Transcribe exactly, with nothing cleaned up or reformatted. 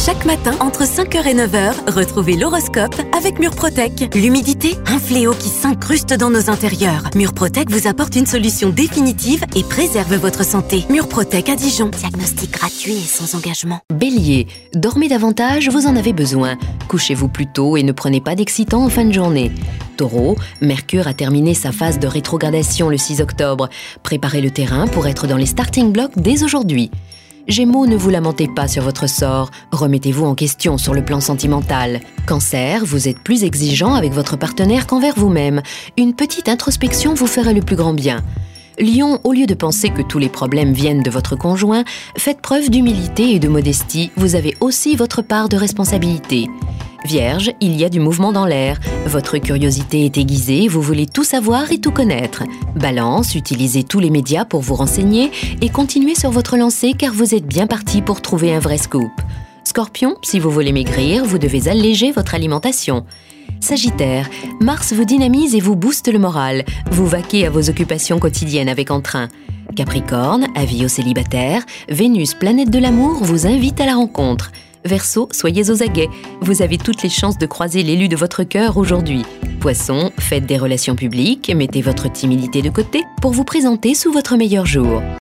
Chaque matin, entre cinq heures et neuf heures, retrouvez l'horoscope avec Murprotec. L'humidité, un fléau qui s'incruste dans nos intérieurs. Murprotec vous apporte une solution définitive et préserve votre santé. Murprotec à Dijon. Diagnostic gratuit et sans engagement. Bélier, dormez davantage, vous en avez besoin. Couchez-vous plus tôt et ne prenez pas d'excitant en fin de journée. Taureau, Mercure a terminé sa phase de rétrogradation le six octobre. Préparez le terrain pour être dans les starting blocks dès aujourd'hui. Gémeaux, ne vous lamentez pas sur votre sort, remettez-vous en question sur le plan sentimental. Cancer, vous êtes plus exigeant avec votre partenaire qu'envers vous-même. Une petite introspection vous ferait le plus grand bien. Lion, au lieu de penser que tous les problèmes viennent de votre conjoint, faites preuve d'humilité et de modestie, vous avez aussi votre part de responsabilité. Vierge, il y a du mouvement dans l'air. Votre curiosité est aiguisée, vous voulez tout savoir et tout connaître. Balance, utilisez tous les médias pour vous renseigner et continuez sur votre lancée car vous êtes bien parti pour trouver un vrai scoop. Scorpion, si vous voulez maigrir, vous devez alléger votre alimentation. Sagittaire, Mars vous dynamise et vous booste le moral. Vous vaquez à vos occupations quotidiennes avec entrain. Capricorne, avis aux célibataires, Vénus, planète de l'amour, vous invite à la rencontre. Verseau, soyez aux aguets. Vous avez toutes les chances de croiser l'élu de votre cœur aujourd'hui. Poisson, faites des relations publiques, mettez votre timidité de côté pour vous présenter sous votre meilleur jour.